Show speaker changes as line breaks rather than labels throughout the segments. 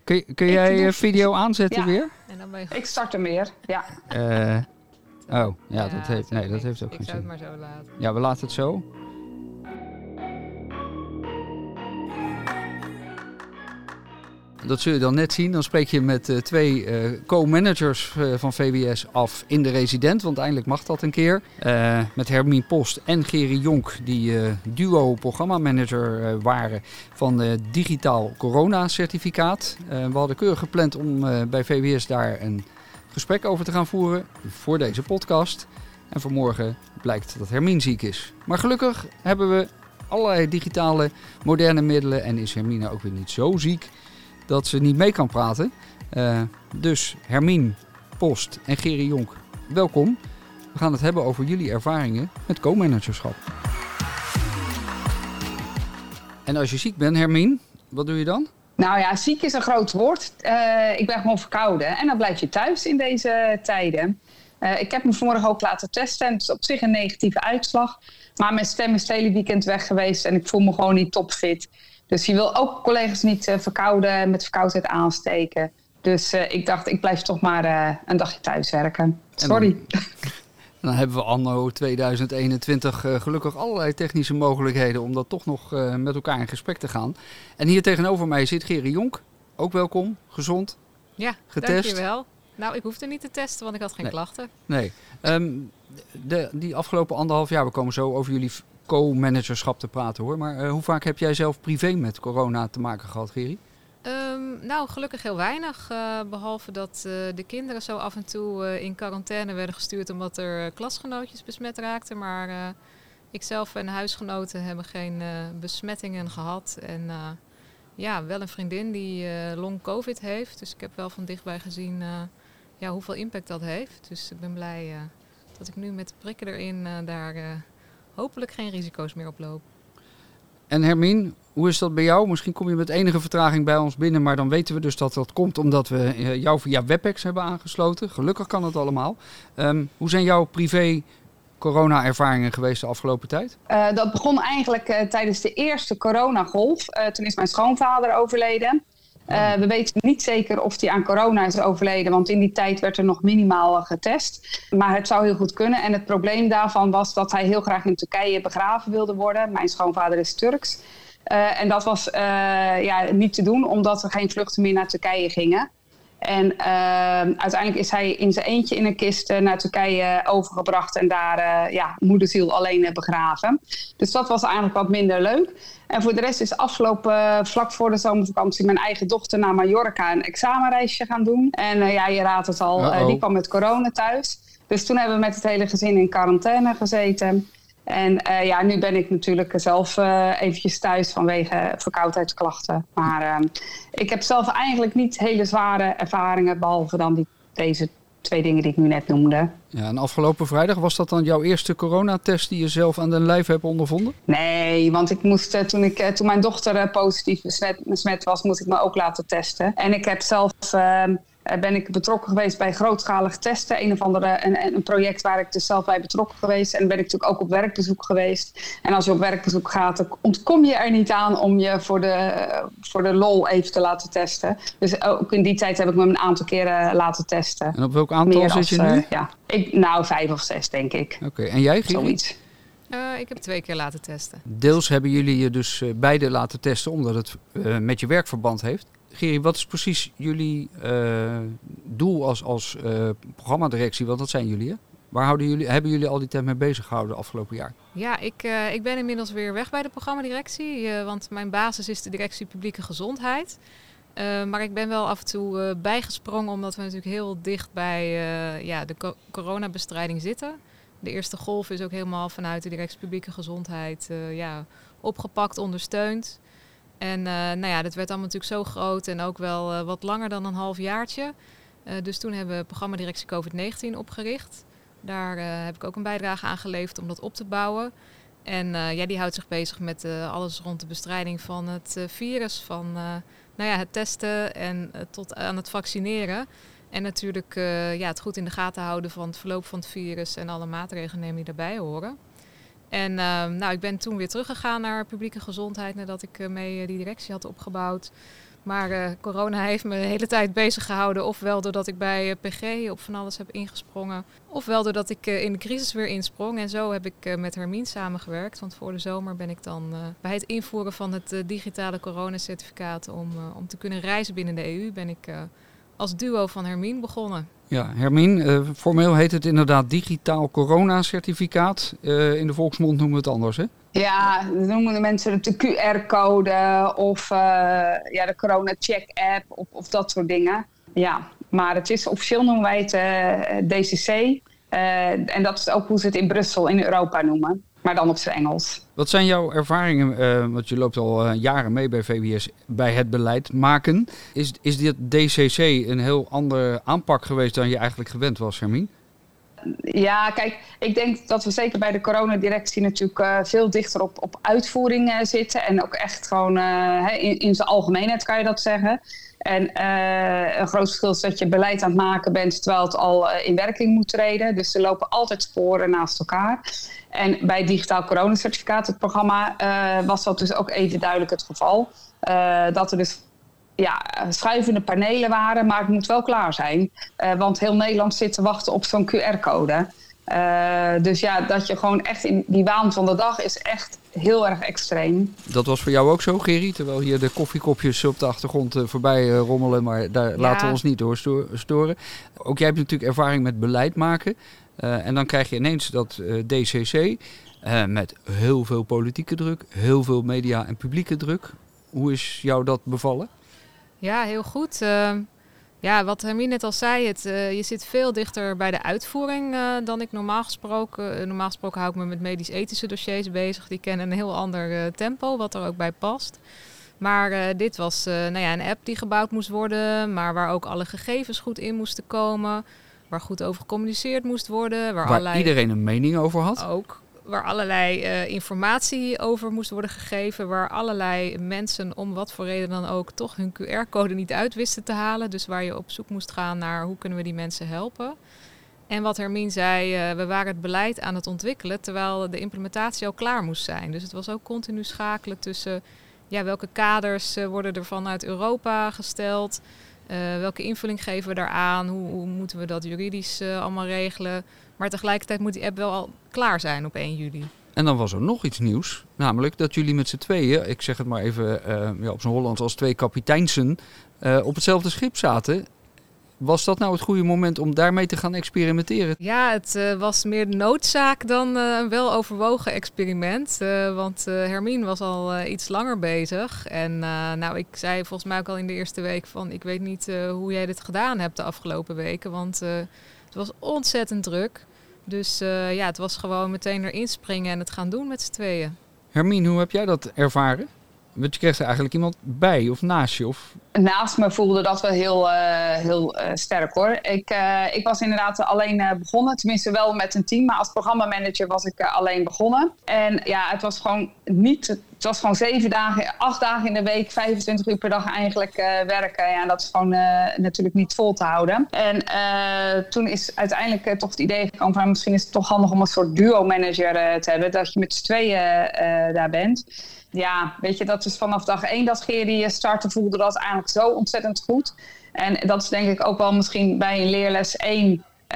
Kun jij je video aanzetten weer?
En dan ben je...
Ik start hem weer, ja.
Dat heeft ook geen zin.
Ik zou het maar zo laten.
Ja, we laten het zo. Dat zul je dan net zien. Dan spreek je met twee co-managers van VWS af in de resident. Want eindelijk mag dat een keer. Met Hermien Post en Gerry Jonk, die duo programmamanager waren van digitaal corona-certificaat. We hadden keurig gepland om bij VWS daar een gesprek over te gaan voeren voor deze podcast. En vanmorgen blijkt dat Hermien ziek is. Maar gelukkig hebben we allerlei digitale moderne middelen en is Hermine ook weer niet zo ziek dat ze niet mee kan praten. Dus Hermien Post en Gerry Jonk, welkom. We gaan het hebben over jullie ervaringen met co-managerschap. En als je ziek bent, Hermien, wat doe je dan?
Nou ja, ziek is een groot woord. Ik ben gewoon verkouden en dan blijf je thuis in deze tijden. Ik heb me vanmorgen ook laten testen en het is op zich een negatieve uitslag. Maar mijn stem is het hele weekend weg geweest en ik voel me gewoon niet topfit. Dus je wil ook collega's niet met verkoudheid aansteken. Dus ik dacht, ik blijf toch maar een dagje thuis werken. Sorry.
Dan hebben we anno 2021 gelukkig allerlei technische mogelijkheden om dat toch nog met elkaar in gesprek te gaan. En hier tegenover mij zit Gerry Jonk. Ook welkom, gezond,
ja,
getest.
Dankjewel. Nou, ik hoefde niet te testen, want ik had geen klachten.
Nee. Die afgelopen 1,5 jaar, we komen zo over jullie co-managerschap te praten hoor. Maar hoe vaak heb jij zelf privé met corona te maken gehad, Gerry?
Nou, gelukkig heel weinig. Behalve dat de kinderen zo af en toe in quarantaine werden gestuurd omdat er klasgenootjes besmet raakten. Maar ikzelf en huisgenoten hebben geen besmettingen gehad. En wel een vriendin die long covid heeft. Dus ik heb wel van dichtbij gezien hoeveel impact dat heeft. Dus ik ben blij dat ik nu met de prikken erin daar hopelijk geen risico's meer oploop.
En Hermien, hoe is dat bij jou? Misschien kom je met enige vertraging bij ons binnen, maar dan weten we dus dat dat komt omdat we jou via WebEx hebben aangesloten. Gelukkig kan het allemaal. Hoe zijn jouw privé corona-ervaringen geweest de afgelopen tijd?
Dat begon eigenlijk tijdens de eerste coronagolf. Toen is mijn schoonvader overleden. We weten niet zeker of hij aan corona is overleden, want in die tijd werd er nog minimaal getest. Maar het zou heel goed kunnen. En het probleem daarvan was dat hij heel graag in Turkije begraven wilde worden. Mijn schoonvader is Turks. En dat was niet te doen, omdat er geen vluchten meer naar Turkije gingen. En uiteindelijk is hij in zijn eentje in een kist naar Turkije overgebracht en daar moederziel alleen begraven. Dus dat was eigenlijk wat minder leuk. En voor de rest is afgelopen vlak voor de zomervakantie mijn eigen dochter naar Mallorca een examenreisje gaan doen. En je raadt het al, die kwam met corona thuis. Dus toen hebben we met het hele gezin in quarantaine gezeten. En nu ben ik natuurlijk zelf eventjes thuis vanwege verkoudheidsklachten. Maar ik heb zelf eigenlijk niet hele zware ervaringen, behalve dan deze 2 dingen die ik nu net noemde.
Ja, en afgelopen vrijdag, was dat dan jouw eerste coronatest die je zelf aan den lijf hebt ondervonden?
Nee, want ik moest toen mijn dochter positief besmet was, moest ik me ook laten testen. En ik heb zelf ben ik betrokken geweest bij grootschalig testen. Een project waar ik dus zelf bij betrokken geweest. En ben ik natuurlijk ook op werkbezoek geweest. En als je op werkbezoek gaat, dan ontkom je er niet aan om je voor de lol even te laten testen. Dus ook in die tijd heb ik me een aantal keren laten testen.
En op welk aantal zit je nu?
5 of 6 denk ik.
Oké, en jij, Gerry?
Zoiets.
Ik heb 2 keer laten testen.
Deels hebben jullie je dus beide laten testen, omdat het met je werkverband heeft. Gerry, wat is precies jullie doel als programmadirectie? Want dat zijn jullie, hè? Waar hebben jullie al die tijd mee bezig gehouden de afgelopen jaar?
Ja, ik ben inmiddels weer weg bij de programmadirectie. Want mijn basis is de directie publieke gezondheid. Maar ik ben wel af en toe bijgesprongen, omdat we natuurlijk heel dicht bij de coronabestrijding zitten. De eerste golf is ook helemaal vanuit de directie publieke gezondheid opgepakt, ondersteund. En dat werd allemaal natuurlijk zo groot en ook wel wat langer dan een halfjaartje. Dus toen hebben we programmadirectie COVID-19 opgericht. Daar heb ik ook een bijdrage aan geleverd om dat op te bouwen. En die houdt zich bezig met alles rond de bestrijding van het virus, van het testen en tot aan het vaccineren. En natuurlijk het goed in de gaten houden van het verloop van het virus en alle maatregelen nemen die daarbij horen. En ik ben toen weer teruggegaan naar publieke gezondheid nadat ik mee die directie had opgebouwd. Maar corona heeft me de hele tijd bezig gehouden. Ofwel doordat ik bij PG op van alles heb ingesprongen. Ofwel doordat ik in de crisis weer insprong. En zo heb ik met Hermien samengewerkt. Want voor de zomer ben ik dan bij het invoeren van het digitale coronacertificaat om te kunnen reizen binnen de EU ben ik als duo van Hermien begonnen.
Ja, Hermien, formeel heet het inderdaad digitaal coronacertificaat. In de volksmond noemen we het anders, hè?
Ja, dan noemen de mensen het de QR-code of de corona-check-app of dat soort dingen. Ja, maar het is officieel noemen wij het DCC. En dat is ook hoe ze het in Brussel in Europa noemen. Maar dan op zijn Engels. Wat
zijn jouw ervaringen, want je loopt al jaren mee bij VWS, bij het beleid maken. Is dit DCC een heel andere aanpak geweest dan je eigenlijk gewend was, Hermien?
Ja, kijk, ik denk dat we zeker bij de coronadirectie natuurlijk veel dichter op uitvoering zitten. En ook echt gewoon in zijn algemeenheid kan je dat zeggen. En een groot verschil is dat je beleid aan het maken bent terwijl het al in werking moet treden. Dus er lopen altijd sporen naast elkaar. En bij het digitaal coronacertificaat, het programma, was dat dus ook even duidelijk het geval. Dat er dus schuivende panelen waren, maar het moet wel klaar zijn. Want heel Nederland zit te wachten op zo'n QR-code. Dus ja, dat je gewoon echt in die waan van de dag is echt heel erg extreem.
Dat was voor jou ook zo, Gerry? Terwijl hier de koffiekopjes op de achtergrond voorbij rommelen, maar daar laten we ons niet door storen. Ook jij hebt natuurlijk ervaring met beleid maken. En dan krijg je ineens dat DCC met heel veel politieke druk, heel veel media en publieke druk. Hoe is jou dat bevallen?
Ja, heel goed. Wat Hermien net al zei, je zit veel dichter bij de uitvoering dan ik normaal gesproken. Normaal gesproken hou ik me met medisch-ethische dossiers bezig. Die kennen een heel ander tempo, wat er ook bij past. Maar dit was een app die gebouwd moest worden, maar waar ook alle gegevens goed in moesten komen. Waar goed over gecommuniceerd moest worden.
Waar iedereen een mening over had?
Ook. Waar allerlei informatie over moest worden gegeven. Waar allerlei mensen om wat voor reden dan ook toch hun QR-code niet uit wisten te halen. Dus waar je op zoek moest gaan naar hoe kunnen we die mensen helpen. En wat Hermien zei, we waren het beleid aan het ontwikkelen terwijl de implementatie al klaar moest zijn. Dus het was ook continu schakelen tussen welke kaders worden er vanuit Europa gesteld. Welke invulling geven we daaraan? Hoe moeten we dat juridisch allemaal regelen? Maar tegelijkertijd moet die app wel al klaar zijn op 1 juli.
En dan was er nog iets nieuws. Namelijk dat jullie met z'n tweeën, ik zeg het maar even op zijn Hollands als 2 kapiteinsen, op hetzelfde schip zaten. Was dat nou het goede moment om daarmee te gaan experimenteren?
Ja, het was meer de noodzaak dan een weloverwogen experiment. Want Hermien was al iets langer bezig. En ik zei volgens mij ook al in de eerste week van ik weet niet hoe jij dit gedaan hebt de afgelopen weken. Want het was ontzettend druk. Dus het was gewoon meteen erin springen en het gaan doen met z'n tweeën.
Hermien, hoe heb jij dat ervaren? Want je kreeg er eigenlijk iemand bij of naast je? Of...
Naast me voelde dat wel heel sterk hoor. Ik was inderdaad alleen begonnen. Tenminste wel met een team. Maar als programmamanager was ik alleen begonnen. En ja, het was gewoon niet... Het was gewoon 7 dagen, 8 dagen in de week, 25 uur per dag eigenlijk werken. Ja, dat is gewoon natuurlijk niet vol te houden. En toen is uiteindelijk toch het idee gekomen van misschien is het toch handig om een soort duo-manager te hebben. Dat je met z'n tweeën daar bent. Ja, weet je, dat is vanaf dag 1 dat Gerry startte voelde dat eigenlijk zo ontzettend goed. En dat is denk ik ook wel misschien bij een leerles 1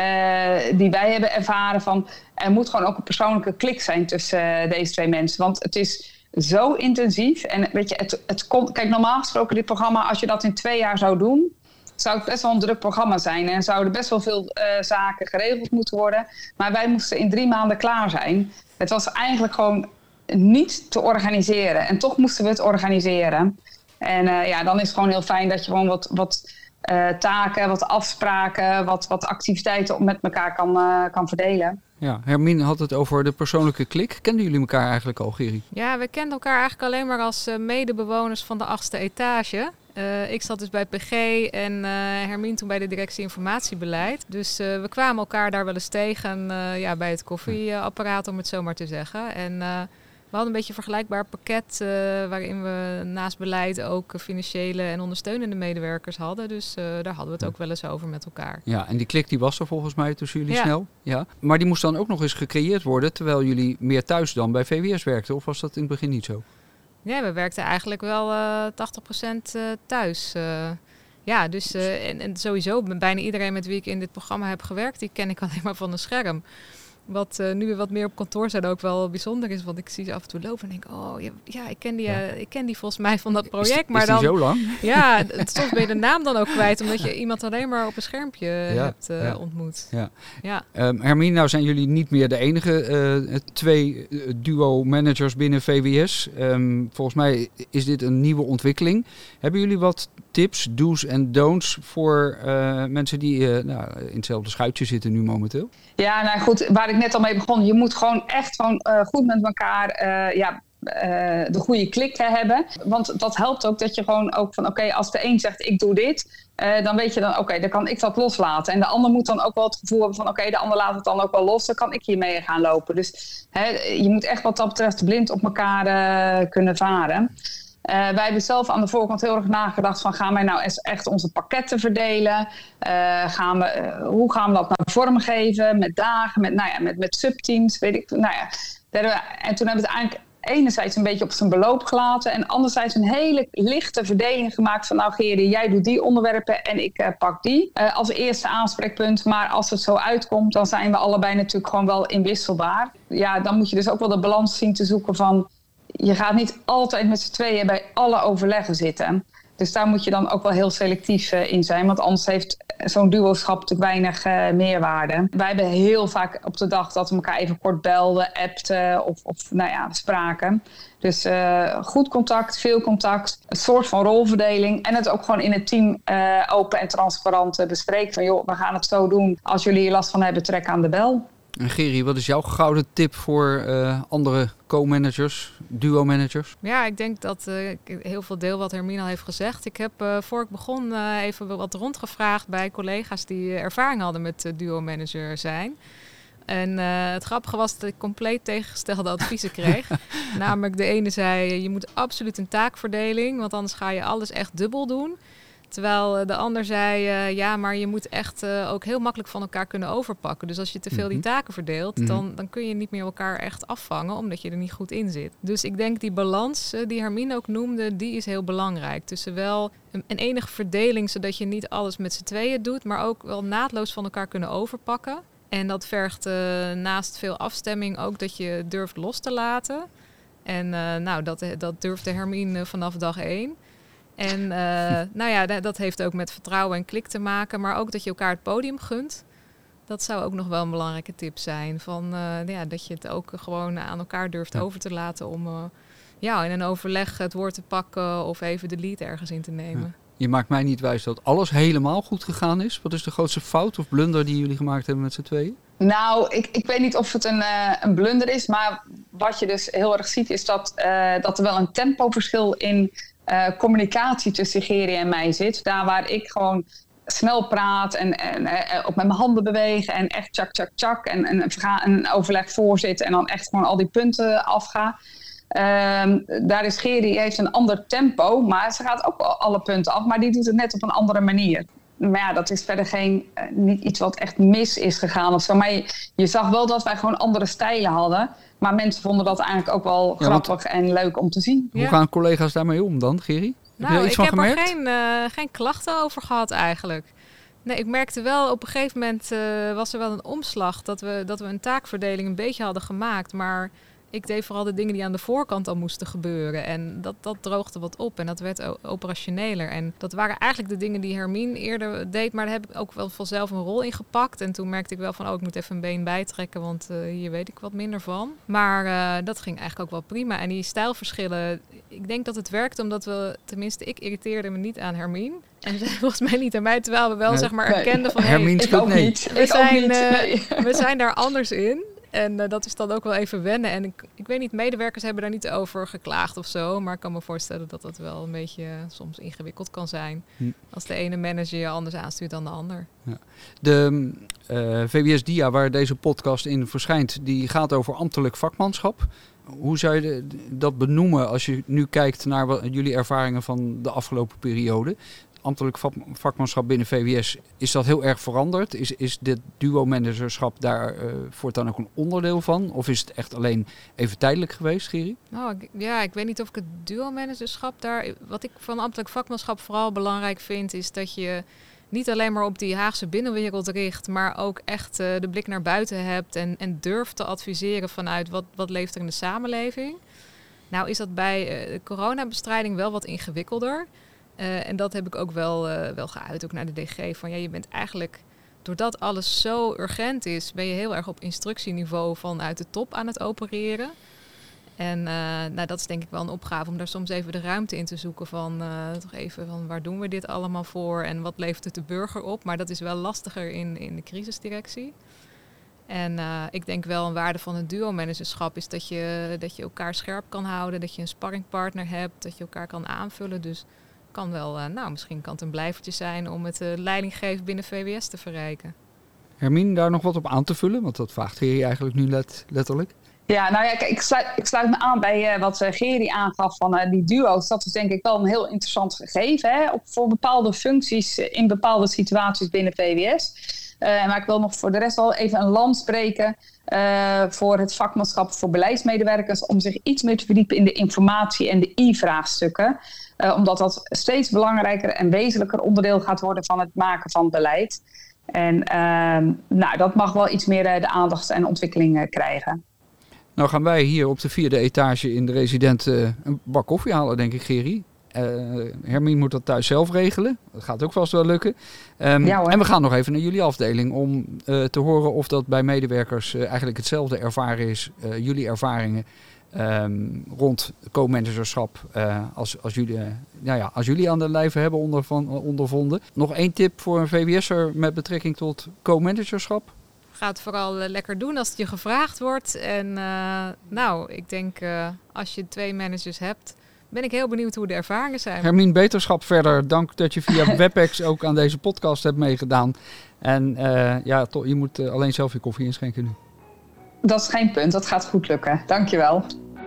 die wij hebben ervaren van... Er moet gewoon ook een persoonlijke klik zijn tussen deze 2 mensen. Want het is zo intensief. En weet je, het komt... Kijk, normaal gesproken dit programma, als je dat in 2 jaar zou doen... zou het best wel een druk programma zijn. En zouden best wel veel zaken geregeld moeten worden. Maar wij moesten in 3 maanden klaar zijn. Het was eigenlijk gewoon niet te organiseren. En toch moesten we het organiseren. En dan is het gewoon heel fijn dat je gewoon wat taken, wat afspraken, wat activiteiten met elkaar kan verdelen.
Ja, Hermien had het over de persoonlijke klik. Kenden jullie elkaar eigenlijk al, Gerry?
Ja, we kenden elkaar eigenlijk alleen maar als medebewoners van de 8e etage. Ik zat dus bij PG en Hermien toen bij de directie informatiebeleid. Dus we kwamen elkaar daar wel eens tegen bij het koffieapparaat, om het zo maar te zeggen. En we hadden een beetje een vergelijkbaar pakket waarin we naast beleid ook financiële en ondersteunende medewerkers hadden. Dus daar hadden we het ook wel eens over met elkaar.
Ja, en die klik die was er volgens mij tussen jullie snel. Ja. Maar die moest dan ook nog eens gecreëerd worden terwijl jullie meer thuis dan bij VWS werkten? Of was dat in het begin niet zo?
Ja, we werkten eigenlijk wel 80% thuis. Dus en sowieso bijna iedereen met wie ik in dit programma heb gewerkt, die ken ik alleen maar van een scherm. Wat nu weer wat meer op kantoor zijn ook wel bijzonder is. Want ik zie ze af en toe lopen en denk, ik ken die volgens mij van dat project.
Is die zo lang?
Ja, soms ben je de naam dan ook kwijt. Omdat je iemand alleen maar op een schermpje hebt ontmoet.
Ja. Hermine, nou zijn jullie niet meer de enige 2 duo-managers binnen VWS. Volgens mij is dit een nieuwe ontwikkeling. Hebben jullie wat tips, do's en don'ts voor mensen die in hetzelfde schuitje zitten nu momenteel?
Ja, nou goed, waar ik net al mee begon. Je moet gewoon echt goed met elkaar de goede klik hebben. Want dat helpt ook dat je gewoon ook van als de een zegt ik doe dit. Dan weet je dan dan kan ik dat loslaten. En de ander moet dan ook wel het gevoel hebben van de ander laat het dan ook wel los. Dan kan ik hiermee gaan lopen. Dus je moet echt wat dat betreft blind op elkaar kunnen varen. Wij hebben zelf aan de voorkant heel erg nagedacht van gaan wij nou echt onze pakketten verdelen? Hoe gaan we dat nou vormgeven? Met dagen, met subteams, weet ik. En toen hebben we het eigenlijk enerzijds een beetje op zijn beloop gelaten en anderzijds een hele lichte verdeling gemaakt van Geri, jij doet die onderwerpen en ik pak die als eerste aanspreekpunt. Maar als het zo uitkomt, dan zijn we allebei natuurlijk gewoon wel inwisselbaar. Ja, dan moet je dus ook wel de balans zien te zoeken van je gaat niet altijd met z'n tweeën bij alle overleggen zitten. Dus daar moet je dan ook wel heel selectief in zijn. Want anders heeft zo'n duoschap natuurlijk weinig meerwaarde. Wij hebben heel vaak op de dag dat we elkaar even kort belden, appten of spraken. Dus goed contact, veel contact, een soort van rolverdeling. En het ook gewoon in het team open en transparant bespreken. Van we gaan het zo doen. Als jullie hier last van hebben, trek aan de bel.
En Geri, wat is jouw gouden tip voor andere co-managers, duo-managers?
Ja, ik denk dat ik heel veel deel wat Hermine al heeft gezegd. Ik heb voor ik begon even wat rondgevraagd bij collega's die ervaring hadden met duo-manager zijn. En het grappige was dat ik compleet tegengestelde adviezen kreeg. Namelijk de ene zei, je moet absoluut een taakverdeling, want anders ga je alles echt dubbel doen. Terwijl de ander zei, maar je moet echt ook heel makkelijk van elkaar kunnen overpakken. Dus als je te veel die taken verdeelt, dan kun je niet meer elkaar echt afvangen, omdat je er niet goed in zit. Dus ik denk die balans die Hermine ook noemde, die is heel belangrijk. Tussen wel een enige verdeling, zodat je niet alles met z'n tweeën doet, maar ook wel naadloos van elkaar kunnen overpakken. En dat vergt naast veel afstemming ook dat je durft los te laten. En dat durfde Hermine vanaf dag 1. En dat heeft ook met vertrouwen en klik te maken. Maar ook dat je elkaar het podium gunt. Dat zou ook nog wel een belangrijke tip zijn. Dat je het ook gewoon aan elkaar durft over te laten om in een overleg het woord te pakken of even de lead ergens in te nemen.
Ja. Je maakt mij niet wijs dat alles helemaal goed gegaan is. Wat is de grootste fout of blunder die jullie gemaakt hebben met z'n tweeën?
Nou, ik weet niet of het een blunder is. Maar wat je dus heel erg ziet is dat er wel een tempoverschil in communicatie tussen Geri en mij zit. Daar waar ik gewoon snel praat en ook met mijn handen bewegen en echt tjak en een overleg voorzit en dan echt gewoon al die punten afga. Daar is Geri, heeft een ander tempo, maar ze gaat ook alle punten af, maar die doet het net op een andere manier. Maar ja, dat is verder niet iets wat echt mis is gegaan of zo. Maar je zag wel dat wij gewoon andere stijlen hadden. Maar mensen vonden dat eigenlijk ook wel grappig en leuk om te zien.
Hoe gaan collega's daarmee om dan, Geri? Heb je er iets van gemerkt?
Ik heb er geen klachten over gehad eigenlijk. Nee, ik merkte wel op een gegeven moment was er wel een omslag dat we een taakverdeling een beetje hadden gemaakt. Maar ik deed vooral de dingen die aan de voorkant al moesten gebeuren. En dat droogde wat op en dat werd operationeler. En dat waren eigenlijk de dingen die Hermine eerder deed. Maar daar heb ik ook wel vanzelf een rol in gepakt. En toen merkte ik wel van, ik moet even een been bijtrekken. Want hier weet ik wat minder van. Maar dat ging eigenlijk ook wel prima. En die stijlverschillen, ik denk dat het werkte omdat ik irriteerde me niet aan Hermine. En volgens mij niet aan mij. Terwijl we wel erkenden van,
Hermine
ik ook
nee.
niet.
We zijn daar anders in. En dat is dan ook wel even wennen. En ik weet niet, medewerkers hebben daar niet over geklaagd of zo. Maar ik kan me voorstellen dat dat wel een beetje soms ingewikkeld kan zijn. Als de ene manager je anders aanstuurt dan de ander.
Ja. De VWS DIA, waar deze podcast in verschijnt, die gaat over ambtelijk vakmanschap. Hoe zou je dat benoemen als je nu kijkt naar jullie ervaringen van de afgelopen periode? ambtelijk vakmanschap binnen VWS, is dat heel erg veranderd? Is dit duo-managerschap daar voortaan ook een onderdeel van? Of is het echt alleen even tijdelijk geweest, Geri?
Ik weet niet of ik het duo-managerschap daar... Wat ik van ambtelijk vakmanschap vooral belangrijk vind, is dat je niet alleen maar op die Haagse binnenwereld richt, maar ook echt de blik naar buiten hebt en durft te adviseren vanuit wat leeft er in de samenleving. Nou is dat bij coronabestrijding wel wat ingewikkelder. En dat heb ik ook wel geuit, ook naar de DG. Van je bent eigenlijk, doordat alles zo urgent is, ben je heel erg op instructieniveau vanuit de top aan het opereren. En dat is denk ik wel een opgave om daar soms even de ruimte in te zoeken van waar doen we dit allemaal voor en wat levert het de burger op. Maar dat is wel lastiger in de crisisdirectie. En ik denk wel een waarde van het duo-managerschap is dat je elkaar scherp kan houden, dat je een sparringpartner hebt, dat je elkaar kan aanvullen. Dus kan wel, misschien kan het een blijvertje zijn om het leidinggeven binnen VWS te verrijken.
Hermine, daar nog wat op aan te vullen? Want dat vraagt Geri eigenlijk nu letterlijk.
Ja, kijk, ik sluit me aan bij wat Geri aangaf van die duo's. Dat is denk ik wel een heel interessant gegeven, hè? Voor bepaalde functies in bepaalde situaties binnen VWS. Maar ik wil nog voor de rest wel even een lans spreken voor het vakmanschap voor beleidsmedewerkers, om zich iets meer te verdiepen in de informatie en de i-vraagstukken. Omdat dat steeds belangrijker en wezenlijker onderdeel gaat worden van het maken van beleid. En dat mag wel iets meer de aandacht en ontwikkeling krijgen.
Nou gaan wij hier op de 4e etage in de resident een bak koffie halen, denk ik, Geri. Hermine moet dat thuis zelf regelen. Dat gaat ook vast wel lukken. En we gaan nog even naar jullie afdeling om te horen of dat bij medewerkers eigenlijk hetzelfde ervaren is. Jullie ervaringen rond co-managerschap als jullie aan de lijve hebben ondervonden. Nog 1 tip voor een VWS'er met betrekking tot co-managerschap?
Ga het vooral lekker doen als het je gevraagd wordt. En ik denk als je 2 managers hebt, ben ik heel benieuwd hoe de ervaringen zijn.
Hermine, beterschap verder. Dank dat je via WebEx ook aan deze podcast hebt meegedaan. En je moet alleen zelf je koffie inschenken nu.
Dat is geen punt, dat gaat goed lukken. Dankjewel.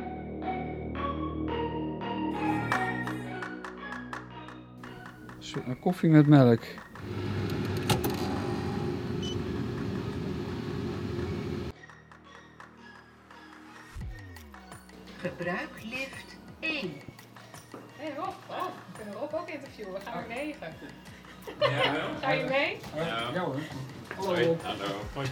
Koffie met melk.
Gebruik lift 1.
Hey Rob, we kunnen Rob ook interviewen. We gaan weer 9.
Ja, wel.
Ga je mee?
Ja hoor.
Hallo. Hoi.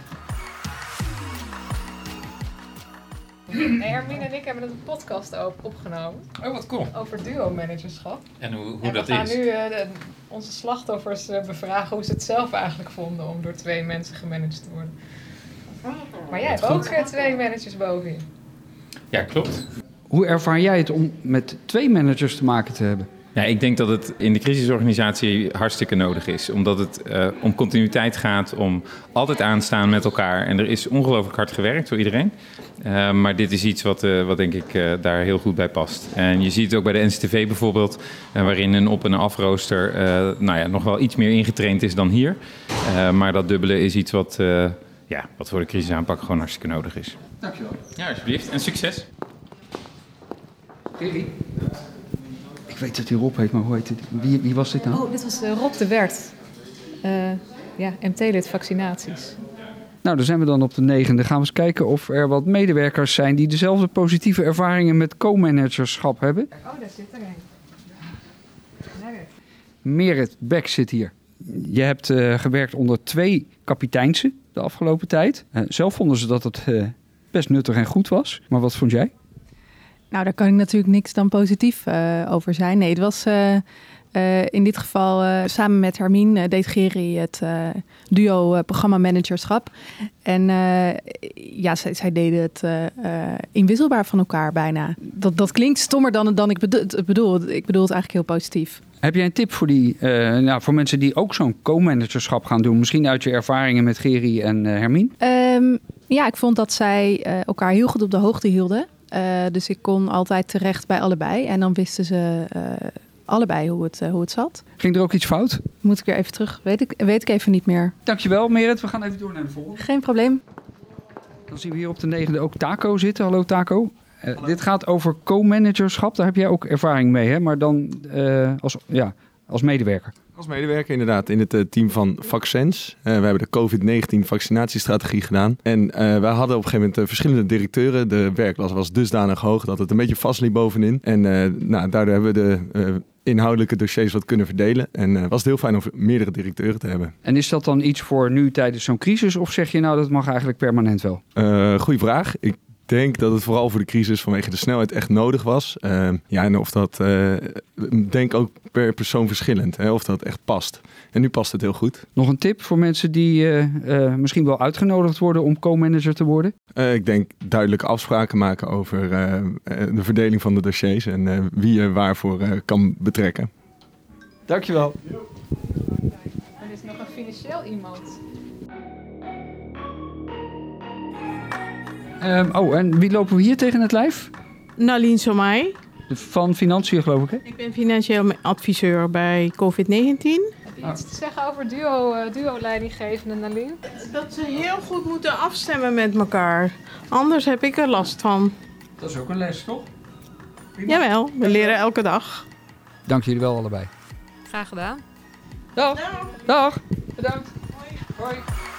Hermine en ik hebben een podcast opgenomen.
Oh, wat cool.
Over duo-managerschap.
En hoe
en
dat
we gaan
is?
nu onze slachtoffers bevragen hoe ze het zelf eigenlijk vonden om door 2 mensen gemanaged te worden. Maar jij hebt ook 2 managers boven je.
Ja, klopt.
Hoe ervaar jij het om met 2 managers te maken te hebben?
Ja, ik denk dat het in de crisisorganisatie hartstikke nodig is. Omdat het om continuïteit gaat, om altijd aanstaan met elkaar. En er is ongelooflijk hard gewerkt door iedereen. Maar dit is iets wat denk ik daar heel goed bij past. En je ziet het ook bij de NCTV bijvoorbeeld, waarin een op- en een afrooster nog wel iets meer ingetraind is dan hier. Maar dat dubbele is iets wat voor de crisisaanpak gewoon hartstikke nodig is.
Dankjewel.
Ja, alsjeblieft. En succes.
Geri? Ik weet dat hij Rob heet, maar hoe heet het? Wie was dit nou?
Oh, dit was Rob de Wert. MT-lid vaccinaties.
Nou, dan zijn we dan op de 9e. Gaan we eens kijken of er wat medewerkers zijn die dezelfde positieve ervaringen met co-managerschap hebben.
Oh, daar zit er een.
Merit Beck zit hier. Je hebt gewerkt onder 2 kapiteinsen de afgelopen tijd. Zelf vonden ze dat het best nuttig en goed was. Maar wat vond jij?
Nou, daar kan ik natuurlijk niks dan positief over zijn. Nee, het was in dit geval samen met Hermine deed Geri het duo programma-managerschap. En zij deden het inwisselbaar van elkaar bijna. Dat klinkt stommer dan ik bedoel. Ik bedoel het eigenlijk heel positief.
Heb jij een tip voor voor mensen die ook zo'n co-managerschap gaan doen? Misschien uit je ervaringen met Geri en Hermine?
Ik vond dat zij elkaar heel goed op de hoogte hielden. Dus ik kon altijd terecht bij allebei. En dan wisten ze allebei hoe het zat.
Ging er ook iets fout?
Moet ik weer even terug? Weet ik even niet meer.
Dankjewel, Merit. We gaan even door naar de volgende.
Geen probleem.
Dan zien we hier op de 9e ook Taco zitten. Hallo Taco. Dit gaat over co-managerschap. Daar heb jij ook ervaring mee, hè? Maar dan als medewerker.
Als medewerker inderdaad in het team van Vaccens. We hebben de COVID-19 vaccinatiestrategie gedaan. En wij hadden op een gegeven moment verschillende directeuren. De werklast was dusdanig hoog dat het een beetje vastliep bovenin. En daardoor hebben we de inhoudelijke dossiers wat kunnen verdelen. En was het heel fijn om meerdere directeuren te hebben.
En is dat dan iets voor nu tijdens zo'n crisis? Of zeg je nou dat mag eigenlijk permanent wel?
Goeie vraag. Ik denk dat het vooral voor de crisis vanwege de snelheid echt nodig was. En of dat, denk ook per persoon verschillend. Hè, of dat echt past. En nu past het heel goed.
Nog een tip voor mensen die misschien wel uitgenodigd worden om co-manager te worden?
Ik denk duidelijke afspraken maken over de verdeling van de dossiers. En wie je waarvoor kan betrekken.
Dankjewel.
Er is nog een financieel iemand.
En wie lopen we hier tegen het lijf?
Nalien Somai.
Van Financiën, geloof ik, hè?
Ik ben financieel adviseur bij COVID-19.
Heb je iets te zeggen over duo-leidinggevende, Nalien?
Dat ze heel goed moeten afstemmen met elkaar. Anders heb ik er last van.
Dat is ook een les, toch?
Jawel, we leren elke dag.
Dank jullie wel allebei.
Graag gedaan.
Dag. Dag. Bedankt. Hoi.